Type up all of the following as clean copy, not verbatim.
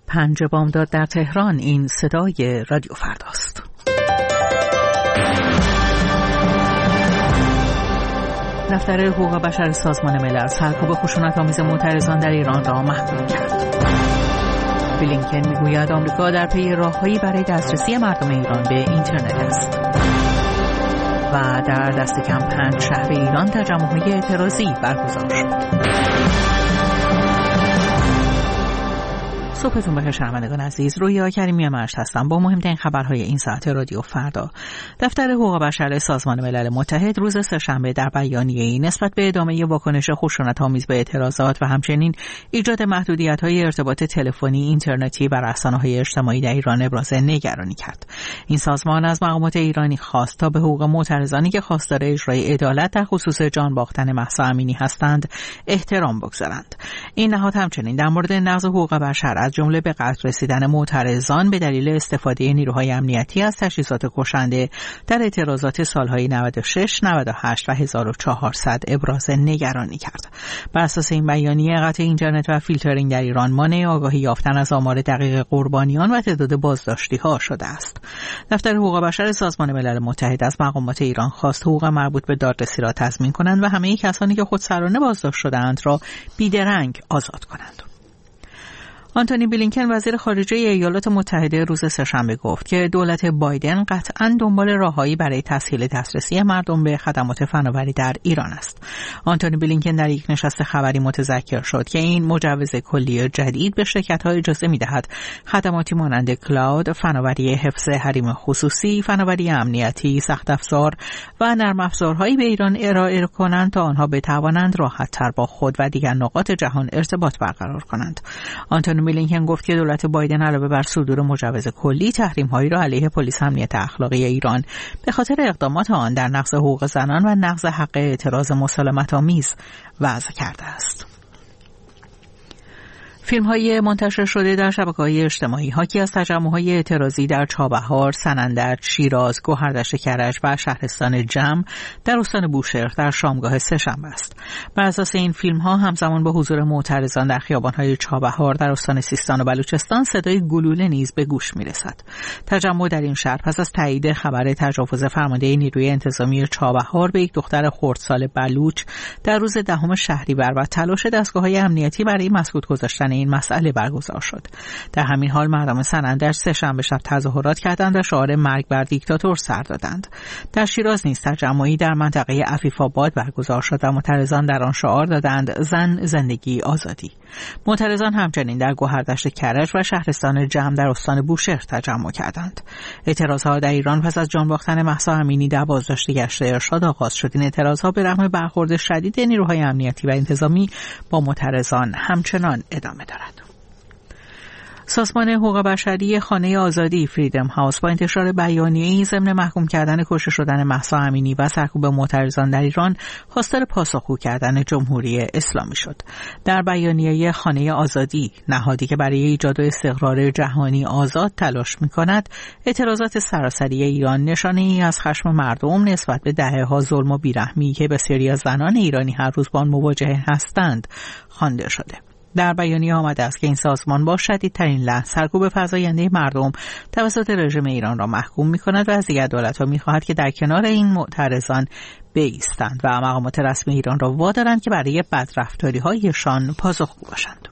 5 بامداد در تهران. این صدای رادیو فرداست. دفتر حقوق بشر سازمان ملل سرکوب خشونت‌آمیز معترضان در ایران را محکوم کرد. بلینکن میگوید آمریکا در پی راههایی برای دسترسی مردم ایران به اینترنت است. و در دست کم 5 شهر ایران تجمع‌های اعتراضی برگزار شد. صبحتون بخیر شنوندگان عزیز، رویا کریمی مشت هستم با مهمترین خبرهای این ساعت رادیو فردا. دفتر حقوق بشر سازمان ملل متحد روز سه‌شنبه در بیانیه‌ای نسبت به ادامه واکنش خشونت‌آمیز به اعتراضات و همچنین ایجاد محدودیت‌های ارتباط تلفنی، اینترنتی و رسانه‌های اجتماعی در ایران ابراز نگرانی کرد. این سازمان از مقامات ایرانی خواست تا به حقوق معترضانی که خواستار اجرای عدالت در خصوص جان باختن مهسا امینی هستند احترام بگذارند. این نهاد همچنین در مورد نقض حقوق بشر از جمله به قتل رسیدن معترضان به دلیل استفاده نیروهای امنیتی از تجهیزات کشنده در اعتراضات سالهای 96، 98 و 1400 ابراز نگرانی کرد. بر اساس این بیانیه قطع اینترنت و فیلترینگ در ایران مانع آگاهی یافتن از آمار دقیق قربانیان و تعداد بازداشتی‌ها شده است. دفتر حقوق بشر سازمان ملل متحد از مقامات ایران خواست حقوق مربوط به دادرسی را تضمین کنند و همه کسانی که خودسرانه بازداشت شده‌اند را بی‌درنگ آزاد کنند. آنتونی بلینکن وزیر خارجه ایالات متحده روز سه‌شنبه گفت که دولت بایدن قطعاً دنبال راههایی برای تسهیل دسترسی مردم به خدمات فناوری در ایران است. آنتونی بلینکن در یک نشست خبری متذکر شد که این مجوز کلی جدید به شرکت‌ها اجازه می‌دهد خدماتی مانند کلاود، فناوری حفظ حریم خصوصی، فناوری امنیتی، سخت افزار و نرم افزارهایی به ایران ارائه کنند تا آنها بتوانند راحت‌تر با خود و دیگر نقاط جهان ارتباط برقرار کنند. آنتونی بلینکن گفت که دولت بایدن علاوه بر صدور مجوز کلی تحریم‌هایی را علیه پلیس امنیت اخلاقی ایران به خاطر اقدامات آن در نقض حقوق زنان و نقض حق اعتراض مسالمت‌آمیز وضع کرده است. فیلم‌های منتشر شده در شبکه‌های اجتماعی حاکی از تجمع‌های اعتراضی در چابهار، سنندج، شیراز، گوهردشت کرج و شهرستان جم در استان بوشهر در شامگاه سه‌شنبه است. بر اساس این فیلم‌ها همزمان با حضور معترضان در خیابان‌های چابهار در استان سیستان و بلوچستان صدای گلوله نیز به گوش می‌رسد. تجمع در این شهر پس از تایید خبر تجاوز فرمانده نیروی انتظامی چابهار به یک دختر خردسال بلوچ در روز 10 شهریور و تلاش دستگاه‌های امنیتی برای مسکوت گذاشتن این مسئله برگزار شد. در همین حال مردم سنندج سه‌شنبه شب تظاهرات کردند و شعار مرگ بر دیکتاتور سر دادند. در شیراز نیز تجمعی در منطقه عفیف‌آباد برگزار شد و معترضان در آن شعار دادند زن، زندگی، آزادی. معترضان همچنین در گوهردشت کرج و شهرستان جم در استان بوشهر تجمع کردند. اعتراضها در ایران پس از جان باختن مهسا امینی در بازداشت گشت ارشاد آغاز شد. این اعتراضها به رغم برخورد شدید نیروهای امنیتی و انتظامی با معترضان همچنان ادامه دارد. سازمان حقوق بشری خانه آزادی فریدم هاوس با انتشار بیانیه‌ای ضمن محکوم کردن کشته شدن مهسا امینی و سرکوب معترضان در ایران خواستار پاسخگو کردن جمهوری اسلامی شد. در بیانیه خانه آزادی، نهادی که برای ایجاد استقرار جهانی آزاد تلاش می‌کند، اعتراضات سراسری ایران نشانه‌ای از خشم مردم نسبت به دهه‌ها ظلم و بیرحمی که بسیاری از زنان ایرانی هر روز با آن مواجه هستند خوانده شده. در بیانیه آمده است که این سازمان با شدیدترین لحن سرکوب فزاینده مردم توسط رژیم ایران را محکوم می‌کند و از دیگر دولت‌ها می‌خواهد که در کنار این معترضان بایستند و مقامات رسمی ایران را وادارند که برای بدرفتاری‌هایشان پاسخگو باشند.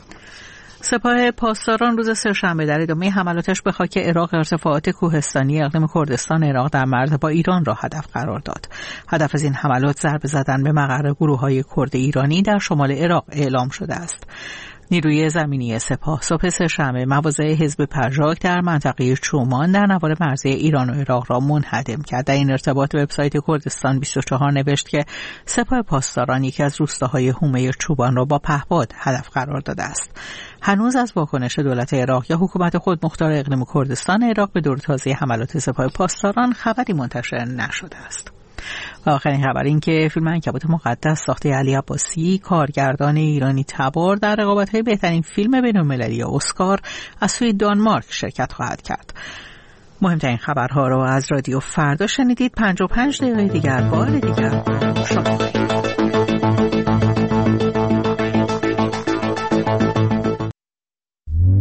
سپاه پاسداران روز سه‌شنبه در ادامه حملاتش به خاک عراق ارتفاعات کوهستانی اقلیم کردستان عراق در مرز با ایران را هدف قرار داد. هدف از این حملات ضربه زدن به مقر گروه‌های کرد ایرانی در شمال عراق اعلام شده است. نیروی زمینی سپاه صبح سه‌شنبه مواضع حزب پژاک در منطقه چومان در نوار مرزی ایران و عراق را منهدم کرد. در این ارتباط وبسایت کردستان 24 نوشت که سپاه پاسداران یکی از روستاهای حومه چوبان را با پهپاد هدف قرار داده است. هنوز از واکنش دولت عراق یا حکومت خودمختار اقلیم کردستان عراق به دور تازه حملات سپاه پاسداران خبری منتشر نشده است. و آخرین خبر این که فیلم عنکبوت مقدس ساخته علی عباسی، کارگردان ایرانی تبار، در رقابت‌های بهترین فیلم بین‌المللی اسکار از سوی دانمارک شرکت خواهد کرد. مهمترین خبرها را از رادیو فردا شنیدید. 55 دقیقه دیگر بار دیگر شما خواهید.